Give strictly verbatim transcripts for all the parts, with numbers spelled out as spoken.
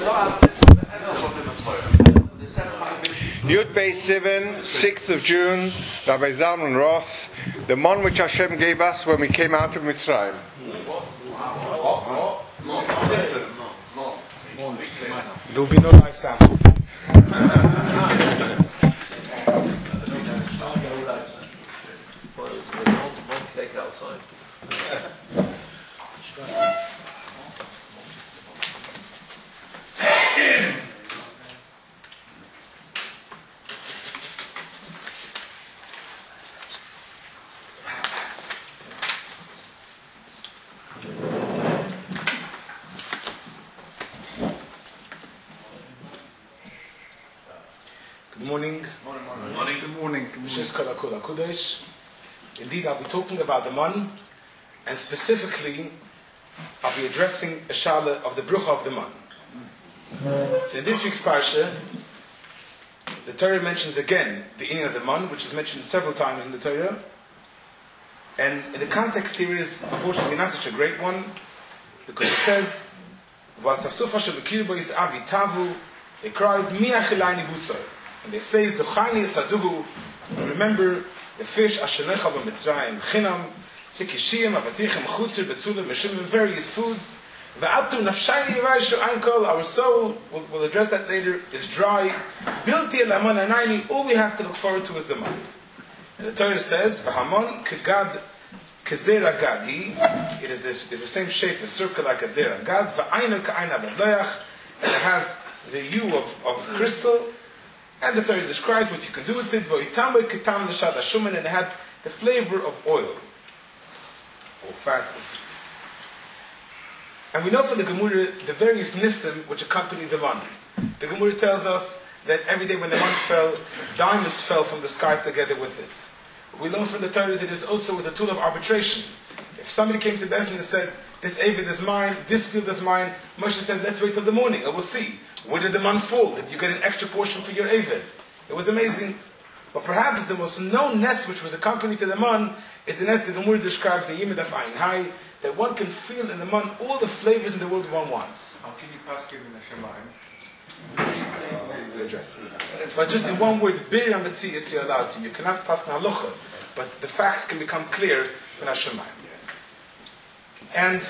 Yud Beis Sivan, sixth of June, Rabbi Zalman Roth, the man which Hashem gave us when we came out of Mitzrayim. There will be no live sound. Good morning. Morning, morning. Morning. Good morning. Good morning. Indeed, I'll be talking about the man, and specifically, I'll be addressing a shala of the brucha of the man. So in this week's parsha, the Torah mentions again the inyan of the man, which is mentioned several times in the Torah. And in the context here is, unfortunately, not such a great one, because it says, "V'asafsufa shebekir bo yis'avi tavu," they cried, "Mi achilayni busar." And they say, "Zocharni sadugu," remember the fish ashenecha b'Mitzrayim chinam, hikishiyim avatichem chutzir betzulim meshim, various foods. V'altum nafshayni yivayishu ankol, our soul, we'll, we'll address that later, is dry. Bilti elaman anayni, all we have to look forward to is the man. And the Torah says, "V'hamon kegad kezera gadi," it is this is the same shape, a circle like a zera gad. V'ayna ka'ayna bedloyach, and it has the hue of, of crystal. And the Torah describes what you can do with it. And it had the flavor of oil or fat. And we know from the Gemara the various nisim which accompany the man. The Gemara tells us that every day when the man fell, diamonds fell from the sky together with it. We learn from the Torah that it also was a tool of arbitration. If somebody came to Beis Din and said, "This Eved is mine, this field is mine," Moshe said, "Let's wait till the morning, and we'll see. Where did the man fall? Did you get an extra portion for your Eved?" It was amazing. But perhaps the most known nest which was accompanied to the man is the nest that the Gemara describes in Yimid Af Ayin Hai, that one can feel in the man all the flavors in the world one wants. How can you pass given the Shemayim? We'll address it. But just in one word, Bir HaMetzi is you're allowed to. You cannot pass Halacha, but the facts can become clear in Hashemayim. And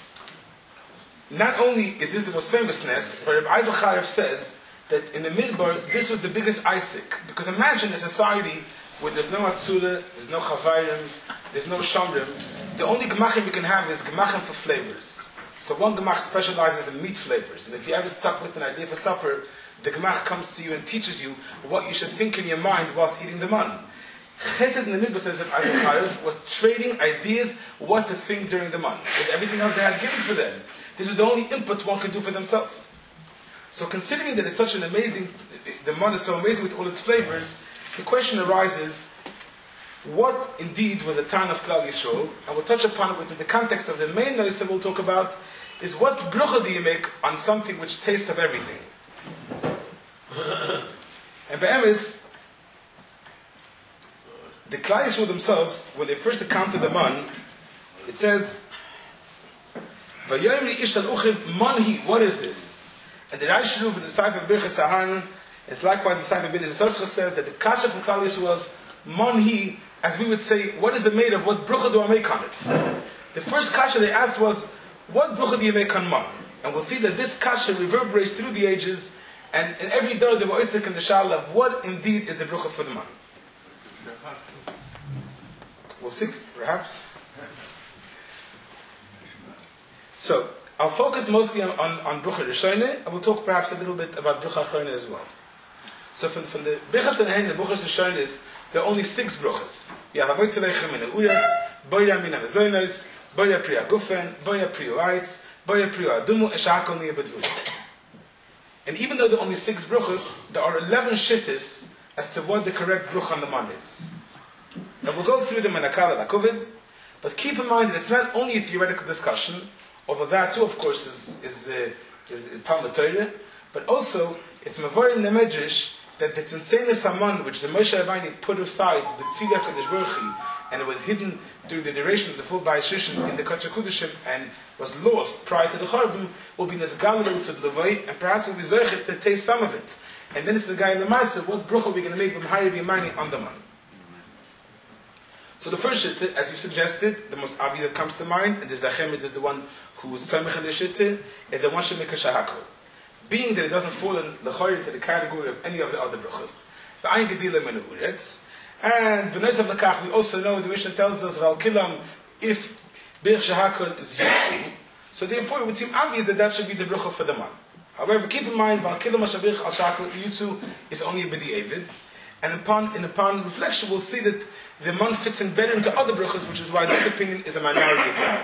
not only is this the most famous nest, but Reb Eisel Charev says that in the Midbar, this was the biggest Isaac. Because imagine a society where there's no Atzura, there's no Chavayrim, there's no Shamrim. The only Gemachim you can have is Gemachim for flavors. So one Gemach specializes in meat flavors. And if you ever stuck with an idea for supper, the Gemach comes to you and teaches you what you should think in your mind whilst eating the man. Chesed in the Midbar, says Reb Eisel Charev, was trading ideas what to think during the man. Because everything else they had given for them. This is the only input one can do for themselves. So considering that it's such an amazing, the man is so amazing with all its flavors, the question arises, what indeed was the town of Klal Yisrael? And we'll touch upon it within the context of the main noise we'll talk about, is what brucha do you make on something which tastes of everything? And Be'emes, the Klal Yisrael themselves, when they first encountered the man, it says, "Vayomri ish al uchiv manhi," what is this? And the Reish Shruv in the Sefer Birchas Aharon, it's likewise the Sefer Bin Yisoscha says that the kasha from Klal Yisrael was manhi, as we would say, what is it made of? What brucha do I make on it? The first kasha they asked was, what brucha do you make on man? And we'll see that this kasha reverberates through the ages, and in every door they were oisik in the shala of what indeed is the brucha for the man. We'll see, perhaps. So, I'll focus mostly on, on, on Brucha Rishoneh, and we'll talk perhaps a little bit about Brucha Achrona as well. So from, from the Birchas Nehen and Bruchas Rishoneh, there are only six Bruchas. You have Avoid Tzeleichem in the Uyatz, Boya Min HaVezonos, Boya Priya Gufen, Boya Priya Eitz, Boya Priya Adumu, Eshakol Niya Bedvur. And even though there are only six Bruchas, there are eleven shittas as to what the correct Brucha on the man is. And we'll go through them in Akala Lakovid, but keep in mind that it's not only a theoretical discussion, although that too, of course, is is uh, is, is Talmud Torah, but also it's Mavarim the Medrash that the Tzintzenes Haman, which the Moshe Rabbeinu put aside, the Tzidei HaKadosh Baruch Hu, and it was hidden during the duration of the full Bayis Rishon in the Kodesh HaKodeshim, and was lost prior to the Churban, will be Nesgal L'Usud Levoi, and perhaps will be Zoichet to taste some of it. And then it's the guy in the Maaseh, what bracha are we going to make B'mahari B'imani on the man? So the first shitte, as you suggested, the most obvious that comes to mind, and there's the Chemid is the one who's Tomech in the shitte, is the one Shemik HaShahakol. Being that it doesn't fall in the Chayr to the category of any of the other brachas. V'ayin Gedila Menu Uretz. And B'nais of Lakach, we also know, the Mishnah tells us, Val Kilam, if Birch Shahakol is Yitzu, so therefore it would seem obvious that that should be the bracha for the man. However, keep in mind, Val Kilam HaShabirch Al Shahakol Yitzu is only a B'di Evid. And upon, and upon reflection, we'll see that the man fits in better into other brachas, which is why this opinion is a minority opinion.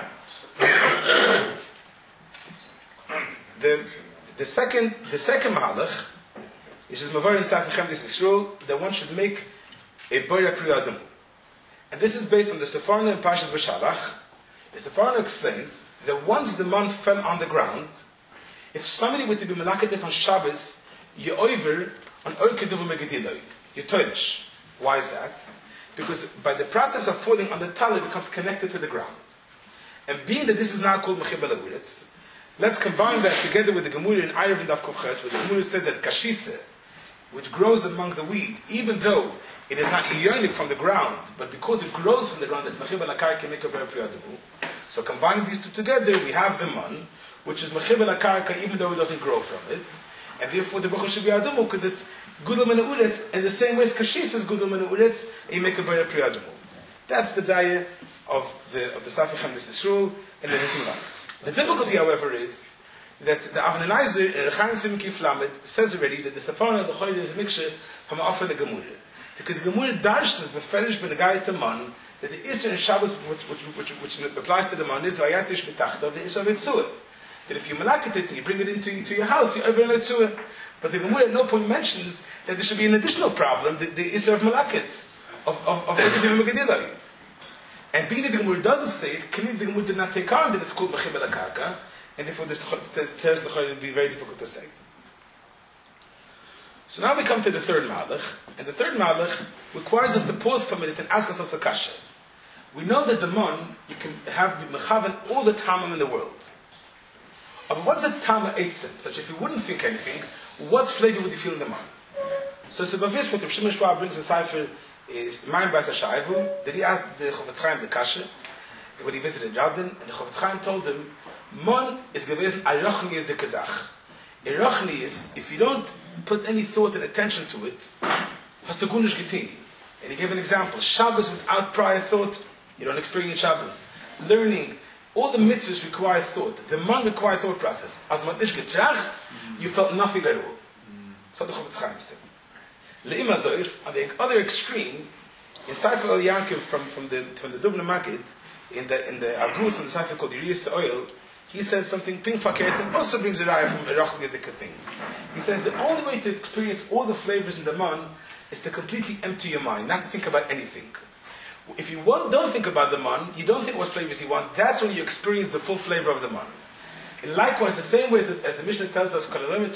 the, the second, the second mahalach, which is Mavar Yisaf Chemdes Yisrael, that one should make a Boira Priyadamu. And this is based on the Sepharna and Pashas B'Shalach. The Sepharna explains that once the man fell on the ground, if somebody were to be melakatet on Shabbos, you over on Oikeduvu Megidiloi. You're toilish. Why is that? Because by the process of falling on the tal, it becomes connected to the ground. And being that this is now called Mechibel Aguretz, let's combine that together with the Gemurah in Erev and Daf Kuf Ches, where the Gemurah says that Kashise, which grows among the weed, even though it is not ionik from the ground, but because it grows from the ground, it's Mechibel Akar can make a very priyadavu. So combining these two together, we have the man, which is Mechibel Akarka, even though it doesn't grow from it. And therefore the bracha should be adamu, because it's gudel mena uretz, and the same way as kashis is gudel mena uretz, and you make a very pri adamu. That's the daya of the of the Safei Chemdes Yisrael and the Hizmalasas. The difficulty, however, is that the Avnanizer in Rechaim Simikif Lamed says already that the Safana and the Choyre is a mixture from Afan and Gemurah. Because Gemurah darshans beferish ben the guy to man that the Isser and Shabbos which which which which applies to the man is vayatish betachta the Isser Vitzuah. That if you malakat it and you bring it into, into your house, you over it to it. But the Gemara at no point mentions that there should be an additional problem, the, the Isser of malakat, of of of Ekediv Megadilai. And being that the Gemara doesn't say it, clearly the Gemara did not take on that it's called Mechibel Akarka, and therefore this teres l'chayr would be very difficult to say. So now we come to the third malach, and the third malach requires us to pause for a minute and ask ourselves a kasha. We know that the man, you can have mechavan all the tamim in the world. But what's a tama eitzim? Such if you wouldn't think anything, what flavor would you feel in the man? So it's a bavis what Rav Shimon Schwab brings in Cipher is Mayim Bas HaShaivu, that he asked the Chofetz Chaim the kasha when he visited Radin, and the Chofetz Chaim told him, man is gewesen Arochni is the kazach. Arochni is, if you don't put any thought and attention to it, hast du gunish getin. And he gave an example. Shabbos without prior thought, you don't experience Shabbos. Learning, all the mitzvahs require thought. The man requires thought process. As man ish getracht, you felt nothing at all. So the Chofetz Chaim said. Le'ima zois, on the other extreme, in Sefer El Yankiv from, from the from the Dubna Makid, in the in the Agus in the Sefer called Yiriyas Oil, he says something ping fakert and also brings a raya from Erach Gedika thing. He says the only way to experience all the flavors in the man is to completely empty your mind, not to think about anything. If you want, don't think about the man, you don't think what flavors you want, that's when you experience the full flavor of the man. And likewise, the same way as the, as the Mishnah tells us,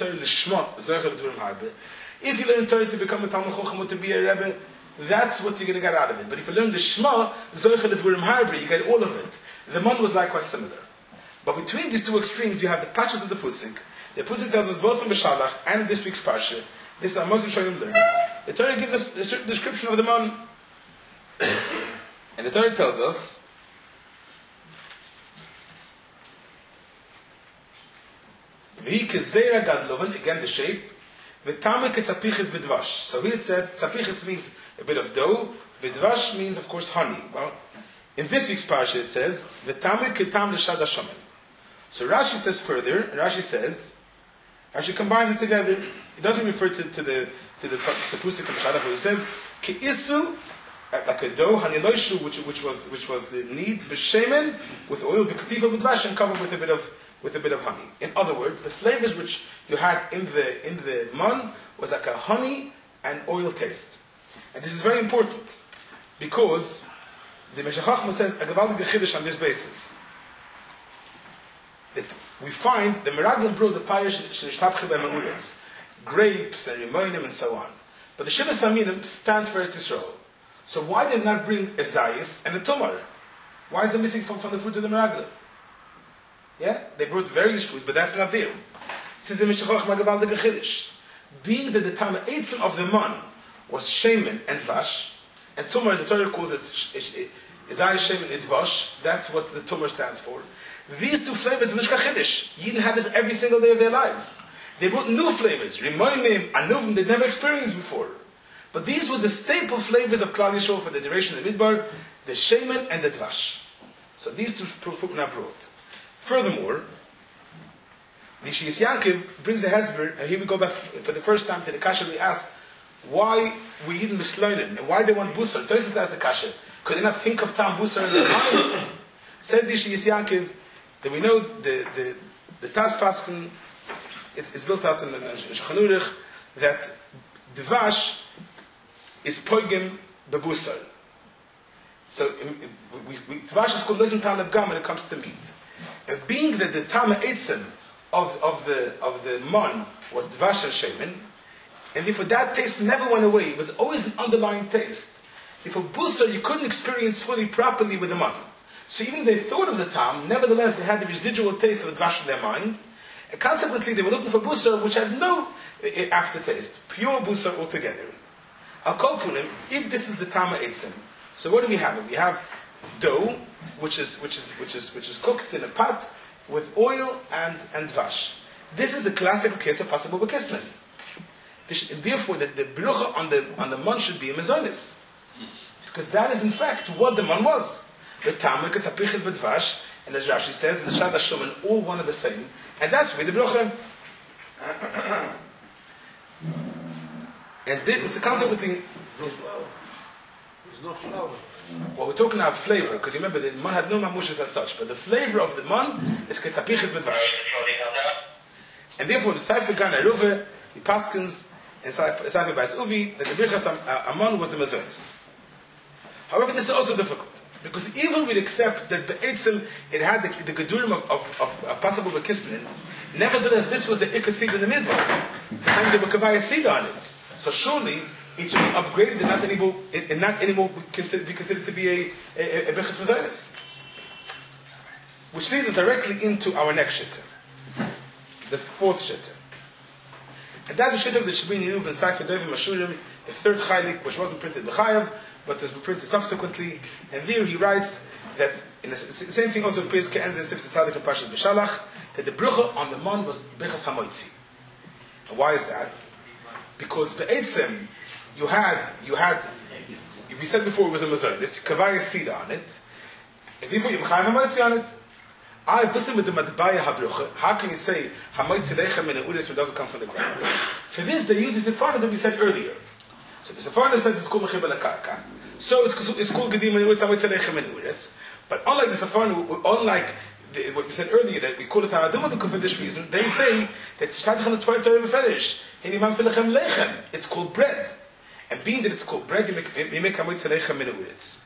if you learn Torah to become a Talmud Chochem or to be a Rebbe, that's what you're going to get out of it. But if you learn the Shema, you get all of it. The man was likewise similar. But between these two extremes, you have the patches of the Pusik. The Pusik tells us both from Beshalach and this week's Parsha. This is our Moshe Shoyim learned. The Torah gives us a certain description of the man. And the Torah tells us, V'hi kezera gadloven, again the shape, v'tamik etzapiches b'dvash. So here it says, tzapiches means a bit of dough, b'dvash means, of course, honey. Well, in this week's Parsha it says, v'tamik ketam l'shad hashomen. So Rashi says further, and Rashi says, Rashi combines it together. It doesn't refer to, to the to the, the Pusik of Shadach, but it says, Ke'isu, like a dough, haniloishu, which which was which was knead b'shemen with oil, v'katifa b'dvash, and covered with a bit of with a bit of honey. In other words, the flavors which you had in the in the man was like a honey and oil taste. And this is very important because the Meshech Chochmah says a gewaltige chiddush on this basis. That we find the Meraglim brought the parish shenishtabche b'ma'uretz, grapes and rimonim and so on. But the Shivas Aminim stand for Eretz Yisrael. So why did they not bring a Zayis and a Tumar? Why is it missing from, from the fruit of the Meraglim? Yeah? They brought various fruits, but that's not there. Says the Mishachach Magaval the Gechidish. Being that the Tama Eitzim of the man was Shemen and Vash, and Tumar, the Torah calls it Zayis, Shemen, and Vash, that's what the Tumar stands for. These two flavors of Mishka Chiddush, Yidden had this every single day of their lives. They brought new flavors, Rimonim, Anuvim, they'd never experienced before. But these were the staple flavors of Klal Yisrael for the duration of the Midbar, the Shemen and the Dvash. So these two fruit are brought. Furthermore, the Shiyas Yaakov brings a Hezber, and here we go back for the first time to the Kasha we asked, why we Yidden Misloinen, and why they want Busar. Tosis asked the Kasha, could they not think of Tam Busar in their mind? Says the Shiyas Yaakov, that we know the the the Tas Paskin, it, it's built out in, in, in Shulchan Aruch that Dvash is poigim bebusar. So we, we, Dvash is called listen tam lebgam when it comes to meat. And being that the Tama Eitzim of of the of the man was Dvash and Shemen, and therefore that taste never went away. It was always an underlying taste. Therefore busar you couldn't experience fully properly with the man. So even they thought of the Tam, nevertheless they had the residual taste of the Dvash in their mind, and consequently they were looking for Busar which had no uh, aftertaste, pure Busar altogether. Al Kol Punim, if this is the Tama Eitzim, so what do we have? We have dough, which is which is which is which is cooked in a pot with oil and and Dvash. This is a classical case of possible bekisnin. Therefore, the, the brucha on the on the man should be a mezonis, because that is in fact what the man was. The Tamik, it's a pichis b'dvash, and as Rashi says, the Shad HaShomen, all one of the same, and that's with the brocha. And this, so consequently, there's no flour. Well, we're talking about flavor, because you remember the man had no mamushas as such, but the flavor of the man is ketzapichis b'dvash. And therefore, the Sefer Gan Aruve, the Paskins, and Sefer Bais Uvi, that the Birchas Amon was the Mazonis. However, this is also difficult. Because even we'd accept that Be'etzim, it had the, the Gedurim of, of, of, of possible Bekisnin, nevertheless, this was the Ikka seed in the Midbar. And there were Kavaya seed on it. So surely, it should be upgraded and not anymore, and not anymore consider, be considered to be a, a, a Bechas Mazonis. Which leads us directly into our next Shittah. The fourth Shittah. And that's the Shittah of the Shabini Ruv and Sefer Devim Mashurim, the third Chaylik, which wasn't printed B'chayav, but has been printed subsequently. And there he writes that, in the same thing also appears Ke'enz and Sifs Tzadik and Pashas B'Shalach, that the brucha on the man was Bechas HaMoitzi. And why is that? Because Be'etzim, you had, you had, we said before it was a Mazonis, Kavaya seed on it, and therefore you have HaMoitzi on it. I listen with the Madbaya HaBrucha, how can you say HaMoitzi Lechem in a Uris when it doesn't come from the ground? For this they use the Sepharna that we said earlier. So the Sepharna says it's called Mechibel HaKarka. So it's, it's called Gedim and Uretz, HaMoitzi Lechem and Uretz. But unlike the Sepharna, unlike the, what we said earlier, that we call it Ha'aduma because for this reason, they say that Shtadich and the Torah Torah Beferish, in Imam Telechem Lechem, it's called bread. And being that it's called bread, you make, you make HaMoitzi Lechem and Uretz.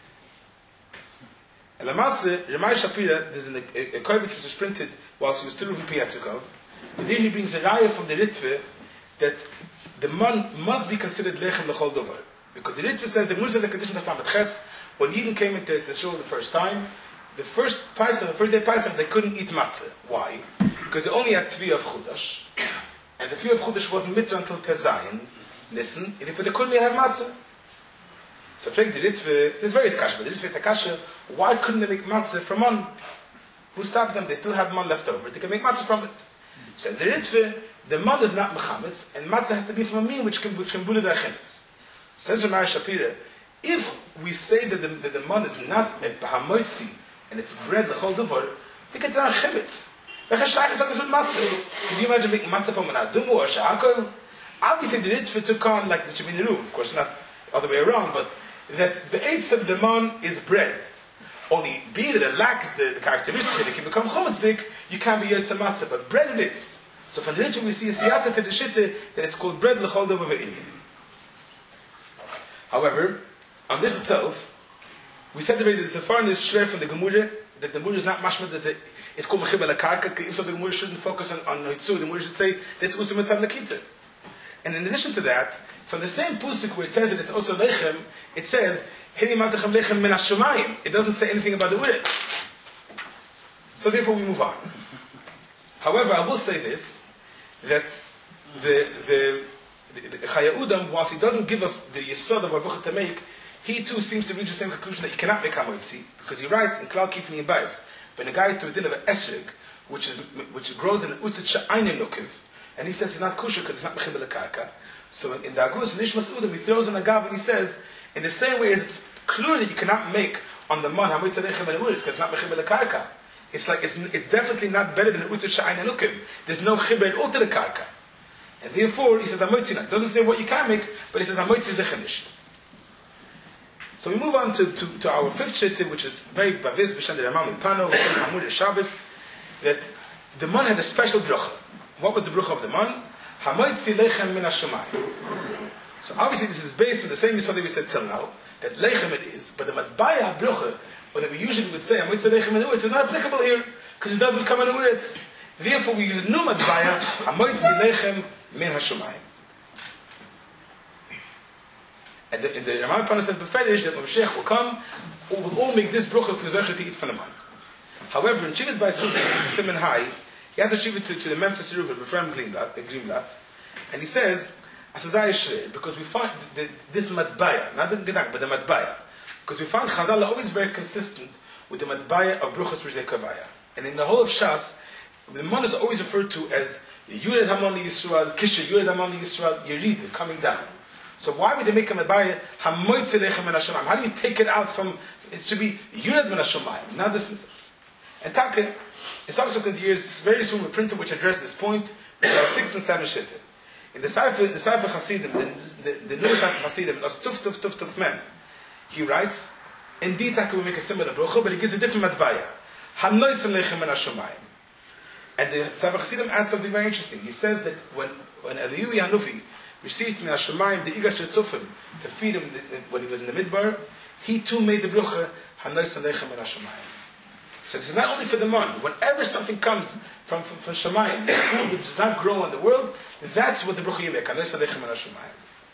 And Lamase, Ramai Shapira, there's an, a, a Kovic which was printed whilst he was still in Piyatukov, and then he brings a raya from the Ritve that the man must be considered Lechem L'chol Dovar. Because the Ritve says, the Gemara says, the condition of Lamed Ches, when Yidden came into Israel the first time, the first Pesach, the first day Pesach, they couldn't eat matzah. Why? Because they only had Tvi of Chudash, and the Tvi of Chudash wasn't mitzvah until Tezayin, Nissen, and therefore they couldn't have matzah. So fragt the Ritve, there's various kasha, but the Ritve takasha, why couldn't they make matzah from man? Who stopped them? They still had man left over. They can make matzah from it. Says the Ritve, the man is not mechametz, and matzah has to be from a mean which can which can bully the achemetz. Says Ramai Shapira, if we say that the, that the man is not a hamoitzi and it's bread l'chol duvar, we can tell achemetz. Can you imagine making matzah from an adumu or sha'akol? Obviously, the Ritve took on like the Shabini Ruv, of course, not the other way around, but that the eitz of the man is bread. Only being that it lacks the, the characteristic that it can become chometzik, you can't be yotze matzah, but bread it is. So from the Ritve we see a siyata to the shitte that it's called bread l'chol davar ve'inyan. However, on this itself, we said already that the Sepharn is shver from the Gemurah, that the Gemurah is not mashmat, it's called mechibel hakarka. If so, the Gemurah shouldn't focus on on hitzu. The Gemurah should say that's usum etzad lakita. And in addition to that, From the same pusik where it says that it's also lechem, it says, Hini matachem lechem min hashamayim. It doesn't say anything about the uretz. So therefore we move on. However, I will say this, that the the, the, the Chaya Udam, whilst he doesn't give us the yesod of Baruch to make, he too seems to reach the same conclusion that you cannot make hamotzi, because he writes in Klal Kifni Bayis, when a guy to a din of an esrig, which is which grows in an utzit sha'ayne lukiv, and he says it's not kosher because it's not mechibel karka. So in, in the Agus Nishmas Udam, he throws on a gav and he says, in the same way as it's clear that you cannot make on the man hamotzi lechem and uris because it's not mechibel karka. It's like it's, it's definitely not better than an utzit sha'ayne lukiv. There's no chibel at all to the karka, and therefore he says hamotzi. It doesn't say what you can make, but he says hamotzi zechenisht. So we move on to, to, to our fifth shittim, which is very baviz b'shem de'ramam mipano, which is Hamud Shabbos, that the man had a special bracha. What was the bracha of the man? Hamoitzi lechem min hashamayim. So obviously this is based on the same yisod that we said till now, that lechem it is, but the matbaya bracha, or that we usually would say hamoitzi lechem min uretz, is not applicable here, because it doesn't come in uretz. Therefore we use new matbaya, hamoitzi lechem min hashamayim. And the, the Ramah Pana says beferish that Mashiach will come, who will all make this bracha for Zecher to eat from the man. However, in Chivas by Suvi, in Simon High, he has a Chivas to, to the Memphis Ruva, Befrem Greenblatt, and he says, Asazai Shreir, because we find the, this Matbaya, not the Gedank, but the Matbaya, because we find Chazal are always very consistent with the Matbaya of Bruchas which they Kavaya. And in the whole of Shas, the man is always referred to as Yured Hamon Yisrael, Kisha Yured Hamon Yisrael, Yerid, coming down. So why would they make a Matbaya Hamoitze Lechem min Hashamayim? How do you take it out from, it should be Yured min Hashamayim, not this. And Taka, in subsequent years, it's very soon a printer which addressed this point, with our six and seven shittim. In the Sefer, the Sefer Hasidim, the, the, the new Sefer Hasidim, as Tuf Tuf Tuf Tuf Mem, he writes, indeed Taka will make a similar bracha, but he gives a different Matbaya. Hamoitze Lechem min Hashamayim. And the Sefer Hasidim adds something very interesting. He says that when, when Eliyahu Hanufi received min Hashamayim the Igas Retzufim to feed him when he was in the Midbar, he too made the bracha Hamoitze Lechem min Hashamayim. So this is not only for the man. Whenever something comes from from, from Shamayim, food which does not grow in the world, that's what the bracha you make. Hamoitze Lechem min Hashamayim.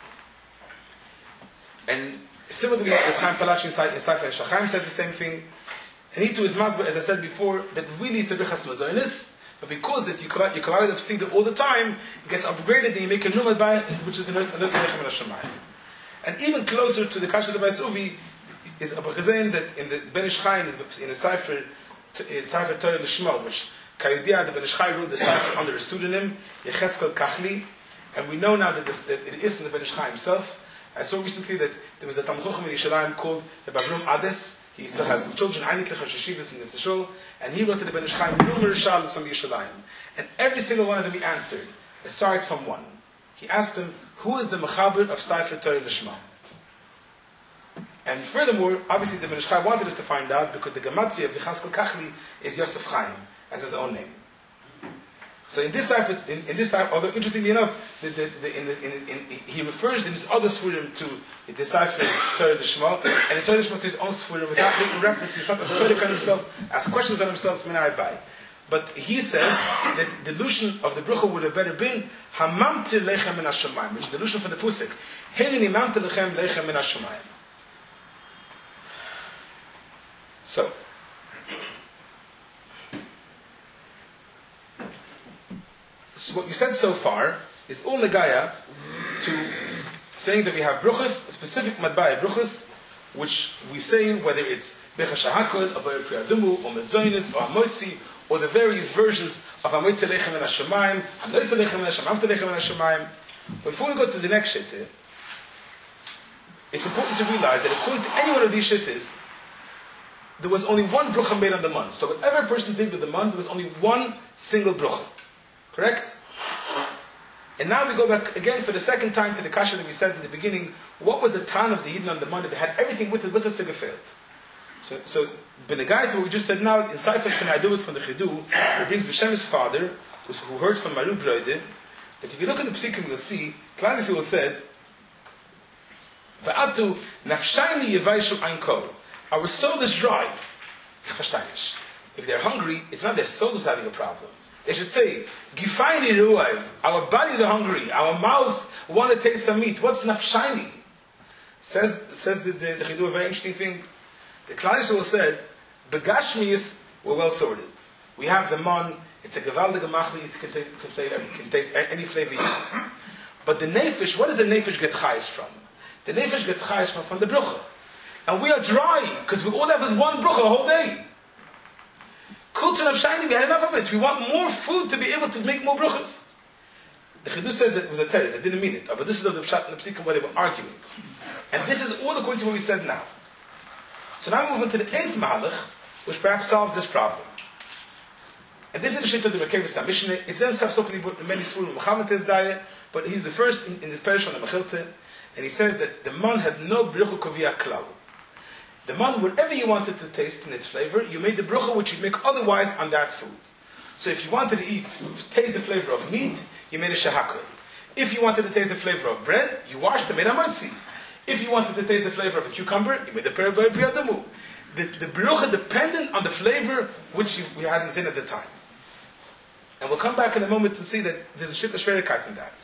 And similarly, Reb Chaim Palachi in Sefer Shachaim says the same thing. And he too is masber, as I said before, that really it's a brachas mazonis. But because it, you come out of Sida all the time, it gets upgraded, and you make a numad by it, which is the Hamoitze Lechem min Hashamayim. And even closer to the Kasha de Bais Uvi is Abu Chazain that in the Ben Ish Chai, in the Sefer, in Sefer Torah Lishma, which Kayudia, the Ben Ish Chai wrote the Sefer under a pseudonym, Yecheskel Kachli, and we know now that, this, that it is in the Ben Ish Chai himself. I saw recently that there was a Talmud Chochem in Yishalayim called the Bavrum Ades. He still has children, Einit Lechon Sheshivas in the Shul, and he wrote to the Ben Ish Chai numerous shalos on Yishalayim. And every single one of them he answered, aside from one. He asked him, who is the Mechaber of Sefer Torah Lishma? And furthermore, obviously the Ben Ish Chai wanted us to find out because the Gematria of Yecheskel Kachli is Yosef Chaim, as his own name. So in this Sefer, in, in this Sefer, although interestingly enough, the, the, the, in, in, in, in, he refers in his other Sfurim to the Sefer Torah Lishma, and in Torah Lishma to his own Sfurim, without making reference, he's not a critic on himself, asks questions on himself, Minai Bai. But he says that the Lushan of the Brucha would have better been Hamamtir Lechem min Hashamayim, which is the Lushan for the Pusik. Helini Mamtir Lechem Lechem min Hashamayim. So, so what you said so far is all Nagaya to saying that we have Bruchas, specific Matbaya Bruchas, which we say whether it's Becha Shahakol, or Bayer Priyadumu, or Mezonis, or Hamotzi, or the various versions of Hamoitze Lechem min Hashamayim, Hamoitze Lechem min Hashamayim, Hamoitze Lechem min Hashamayim. Before we go to the next shittah, it's important to realize that according to any one of these shittahs, there was only one brucha made on the man. So whatever a person did with the man, there was only one single brucha. Correct? And now we go back again for the second time to the kasha that we said in the beginning. What was the tan of the Yidden on the man? They had everything with it. What's it gefehlt? So, so Benegai to what we just said now, in Sefer Can I Do It from the Chidu, it brings B'Shem's father, who heard from Maru Broide, that if you look at the Psikim, you'll see, Klal Yisrael said, Va'atu nafshayni yevaishu ein kol. Our soul is dry. If they're hungry, it's not their soul who's having a problem. They should say, Gifayni ru'ayv. Our bodies are hungry. Our mouths want to taste some meat. What's nafshayni? Says says the the, the Chidu, a very interesting thing. The Klal Yisrael said, Begashmius were well sorted. We have the man. It's a gevaldige machli. It can, can, can, can taste any flavor you want. But the nefesh, what does the nefesh get chayes from? The nefesh gets chayes from, from the brucha. And we are dry, because we all have this one brucha the whole day. Kultun of shiny, we had enough of it. We want more food to be able to make more bruchas. The Chiddush says that it was a teres, they didn't mean it. But this is the pshat and the psikim where they were arguing. And this is all according to what we said now. So now we move on to the eighth mahalach, which perhaps solves this problem. And this is the shit of the Mekevus Mishnah. It's then subsequently put in many schools of Muhammad's diet, but he's the first in, in this parish on the Mechilte, and he says that the man had no brucha kovia klal. The man, whatever you wanted to taste in its flavor, you made the brucha which you'd make otherwise on that food. So if you wanted to eat, taste the flavor of meat, you made a shahakol. If you wanted to taste the flavor of bread, you washed and made a motzi. If you wanted to taste the flavor of a cucumber, you made the periyadamu. The, the brucha dependent on the flavor which you, we hadn't seen at the time. And we'll come back in a moment to see that there's a shit of shverikait in that.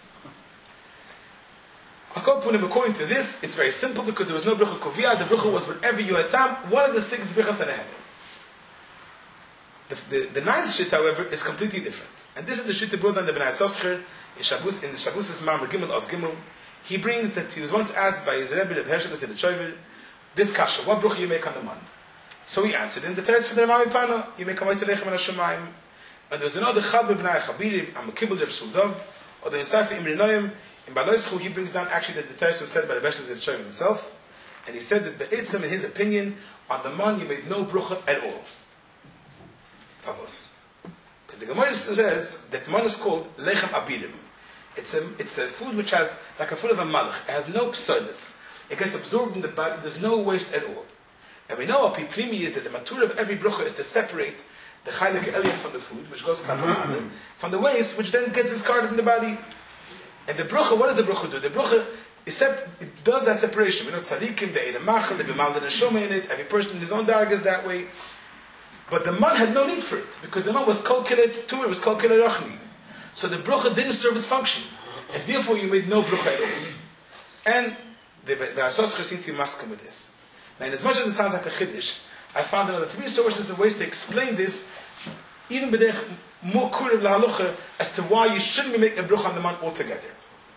According to this, it's very simple because there was no brucha kovia. The brucha was whatever you had tam. One of the six bruchas and a head. The, the, the ninth shit, however, is completely different. And this is the shit brought on the Bnei Yissaschar in Shabbos, in the Shabbos Mamar Gimel Os Gimel. He brings that he was once asked by his Rebbe, Reb Hershel, said the Chover, this kasha, what brucha you make on the man? So he answered, in the teretz for the Ramami Pana, you make a moitze lechem and a shemayim. And there's another Chad b'Bnei Chabiri, I'm a kibbutz Reb Suldov, or the Yisrafi Imri Noyim. In Baloischu, he brings down actually that the teretz was said by the Beshel Zedshayim himself, and he said that Be'etzim, in his opinion, on the man you made no brucha at all. Favos. Because the Gemara says that man is called lechem abirim. It's a it's a food which has like a food of a malach. It has no psoilus. It gets absorbed in the body. There's no waste at all. And we know what piprimi is that the matur of every brucha is to separate the chaylik elyon from the food, which goes mm-hmm. from the waste, which then gets discarded in the body. And the brucha, what does the brucha do? The brucha is sep- it does that separation. We know tzadikim, the eidem machal, the bimal the neshoma in it. Every person in his own darg is that way. But the man had no need for it because the man was calculated to it. Was calculated rachni. So the brucha didn't serve its function, and therefore you made no brucha at all. And the Asos seem to be masking with this. Now, in as much as it sounds like a chiddush, I found another three sources and ways to explain this, even b'derech more kurev lahalucha, as to why you shouldn't be making a brucha on the man altogether.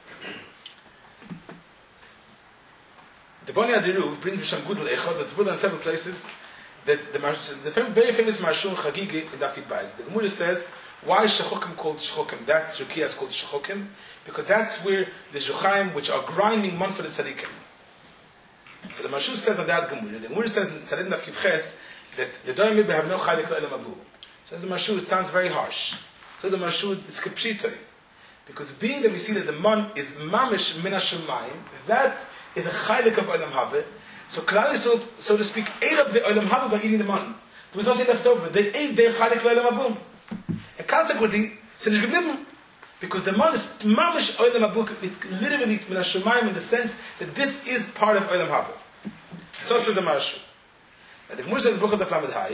The Bani Adiruv brings Risham Gudel Echad, that's put on several places, that the, the very famous Marshun Chagigi in Dafid Bais. The Gemara says, why is Shechokim called Shechokim? That Rukiya is called Shechokim, because that's where the Zuchaim, which are grinding man for the Tzadikim. So the Marshun says on that Gemara, the Gemara says in Tzadid Nafkiv Ches, that the Dorim Mibbe have no Chalik La'ilam Abu. So as the Marshun, it sounds very harsh. So the Marshun, it's Kepshitoi. Because being that we see that the man is Mamish Min HaShemayim, that is a Chalik of Olam Habe. So Klal Yisrael, so to speak, ate up the Olam Haba by eating the man. There was nothing left over. They ate their Chalik Olam Abu. And consequently, so there's geblieben. Because the man is mamish Olam Abu, literally min hashemayim in the sense that this is part of Olam Haba. So says the Marshu. And the Gemara says the Bruchas of Lamed Hai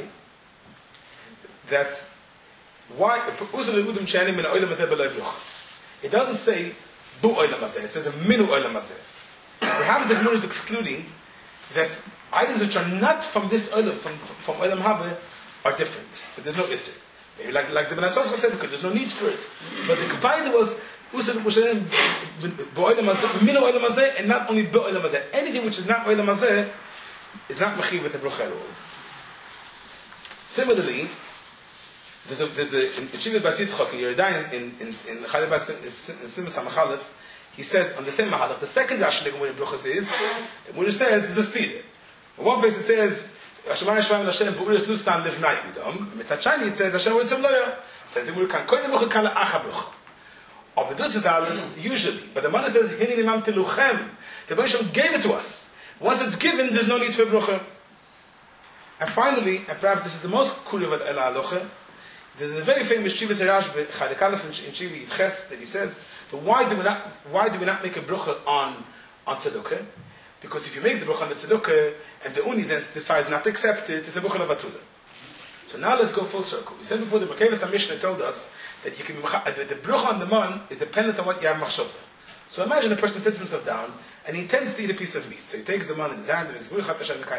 that why Usul Udum Chani min Olam Hazeh b'Leiv Yochad. It doesn't say Bu Olam Hazeh. It says Minu Olam Hazeh. Perhaps the Gemara is excluding that items which are not from this Olam, from, from Olam Haba, are different. But there's no Isser. Maybe like, like the Ben Asoscha said, because there's no need for it. But the Kapaida was Usul Mushalim B'Olam Hazeh, Minu Olam Hazeh, and not only B'Olam Hazeh. Anything which is not Olam Hazeh is not Mechiv with the Bruch at all. Similarly, there's a, there's a, in Shivit Bas Yitzchak, in Yeridai, in, in, in Chalei Bas, in Simas HaMachalef, he says, on the same Mahalach, the second Rashi the Gemara in Bruchas is, when it says, is a stile. In one place it says, Hashemayim Shemaim Lashem V'uris Nusan Livnai Yudam. Mitzad Shani it says, Hashem Urisam Loya. Says the Gemara, Kan Koyde Brucha Kan La'acha Brucha. Or but this is ours, usually. But the Mother says, Hini Nimam Teluchem. The Baruch gave it to us. Once it's given, there's no need for Brucha. And finally, and perhaps this is the most Kuriv at El Alocha, there's a very famous Shivas Harashbe, Chalik Aleph in Shivi Yitches, that he says, that why do we not, why do we not make a Brucha on, on Tzedukah? Because if you make the Brucha on the Tzedukah, and the Uni then decides not to accept it, it's a Brucha Lavatula. So now let's go full circle. We said before the Merkavas HaMishnah told us that you can the bracha on the man is dependent on what you have machshava. So imagine a person sits himself down and he intends to eat a piece of meat. So he takes the man in his hand and he says,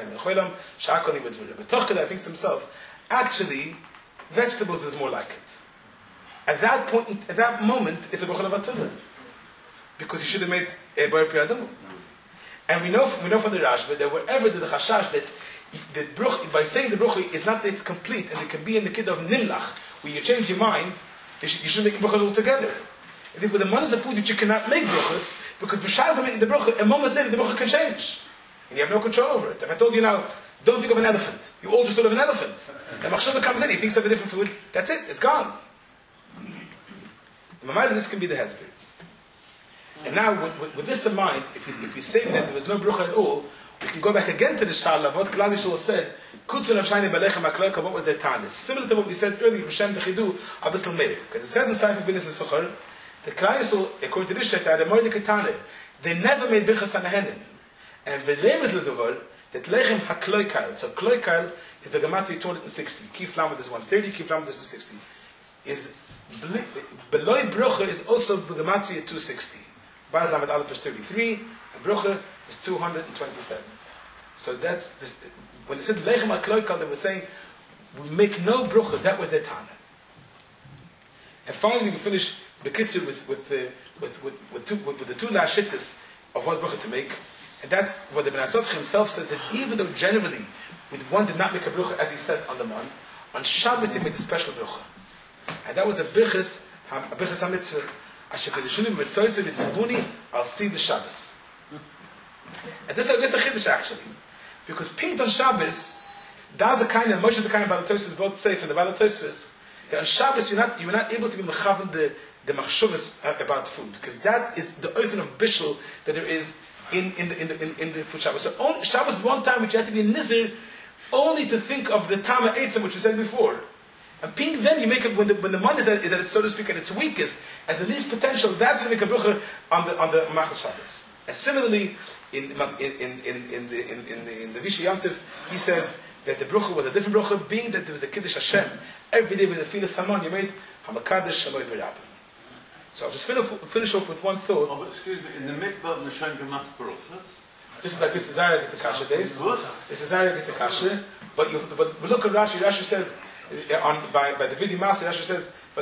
but Tochkeda thinks to himself, actually, vegetables is more like it. At that point, at that moment, it's a bracha levatula, because he should have made a bar piyadamu. And we know, we know from the Rashba that wherever there's a chashash that the bruch, by saying the bruch is not that it's complete, and it can be in the kid of nimlach, where you change your mind, you should, you should make bruchas altogether. And if with the man is a food that you cannot make bruchas, because b'shaz making the bruch, a moment later the bruch can change, and you have no control over it. If I told you now, don't think of an elephant, you all just thought of an elephant. And machshava comes in, he thinks of a different food. That's it, it's gone. In my mind, this can be the hezbollah. And now, with, with, with this in mind, if we, if we say that there was no brucha at all, we can go back again to the Shala, what Klal Yisrael said, Kutzun Avshani Balechem HaKloika, what was their tanis? Similar to what we said earlier, B'Shem Techidu, Abisl Meir. Because it says in Sefer Binis Yisachar, the Klal Yisrael, according to this Shekha, the Mordi Ketane, they never made Birchas HaNahenin. And V'Reim is L'Dovar, that Lechem HaKloikail, so Kloikail is the Gematria two hundred sixty, Kif Lamed is one thirty, Kif Lamed is two sixty. Is Beloi Brucha is also Gematria two sixty. Baz Lamed Aleph is thirty-three, and Brucha is two hundred twenty-seven. So that's, this, when they said Lechem HaKloikal, they were saying, we make no Brucha, that was their Tana. And finally we finish Bekitzer with, with, the, with, with, with, two, with, with the two last shittas of what Brucha to make. And that's what the Ben Asosach himself says, that even though generally one did not make a Brucha, as he says on the man, on Shabbos he made a special Brucha. And that was a Birchas, a Birchas HaMitzvah, Asher Kedushunim Mitzoyse Mitzvuni, I'll see the Shabbos. And this is a Chiddush actually. Because pinked on Shabbos, that's the kind of, Moshe is the kind of Balatosvis, both safe in the Balatosvis, that on Shabbos you're not, you're not able to be mechavan the, the machshavas about food. Because that is the oifen of bishul that there is in, in, the, in, the, in, in the food Shabbos. So only, Shabbos is one time which you have to be in Nizir, only to think of the Tama Eitzim, which we said before. And pink, then you make it when the when the man is at, is at so to speak at its weakest, at the least potential. That's when you make a brucha on the on the Machal Shabbos. And similarly, in in in in in the in, in the in the Vishay Yom Tov, he says that the brucha was a different brucha, being that there was a Kiddush Hashem every day with the Filas Haman. You made Hamakadosh Shamoy Berabim. So I'll just finish, finish off with one thought. Oh, excuse me, in the mikvah, the Shem gemacht bruchas. This is like this is Zarek the Kasha days. This is Zarek the Kasha. But you but look at Rashi. Rashi says. On, by, by the Vidi Master, Rashi says, and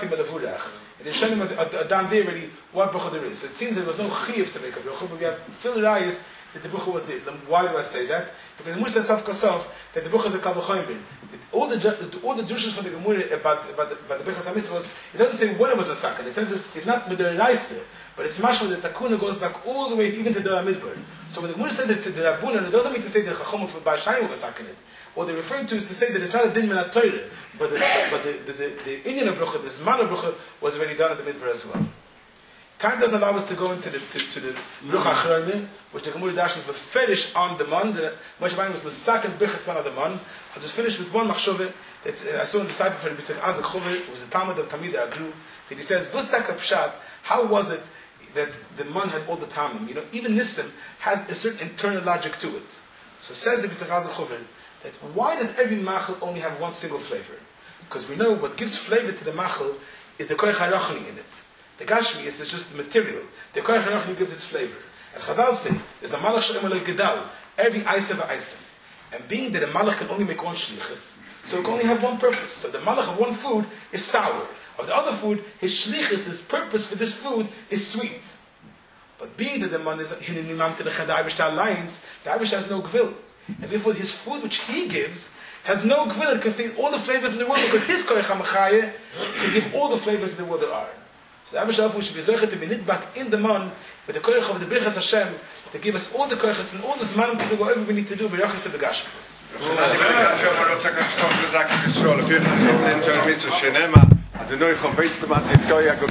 the Shem are down there already what bracha there is. So it seems that there was no chiyuv to make a bracha, but we have full rayas that the bracha was there. Why do I say that? Because the Gemara says Saf Kasaf that the bracha is a kal v'chomer. All the all the drushas from the Gemara about about the, about the Birchas HaMitzvos, it doesn't say when it was the second. It says it's, it's not midiraisa, but it's mashma that Takuna goes back all the way to, even to the Ramidbar. So when the Gemara says it's a Rabbunan, it doesn't mean to say the Chacham for Ba'ashayim was second it. What they're referring to is to say that it's not a din min ha-Torah, but the but the the the, the Indian of brucha, this man of brucha, was already done at the midbar as well. Time doesn't allow us to go into the to, to the brucha achrayim, which the Gemara Dash is beferish on the man. The Moshe Rabbeinu was the second birchas on the man. I'll just finish with one machshove that uh, I saw in the Sefer for the B'Sek Azak Chove. It was the Talmud of Tamid Agru. That he says, "Vustak Pshat." How was it that the man had all the tamim? You know, even Nissim has a certain internal logic to it. So says the B'Sek Azak Chove. That why does every machal only have one single flavor? Because we know what gives flavor to the machal is the koich harachni in it. The gashmi is just the material. The koich harachni gives its flavor. And Chazal say, there's a malach shalom alei gedal, every aisav aisav. And being that a malach can only make one shlichus, so it can only have one purpose. So the malach of one food is sour. Of the other food, his shlichus, his purpose for this food is sweet. But being that the man is hin imam to the Eibishter lines, the Eibishter has no gvil. And therefore his food which he gives has no gvil, it can contain all the flavors in the world, because his koich ha-machaya can give all the flavors in the world there are. So the Abba Shalom should be zoichet to be nitbak in the man with the koich of the Birchas Hashem to give us all the koiches and all the zman to do whatever we need to do b'rachis and b'gashmis.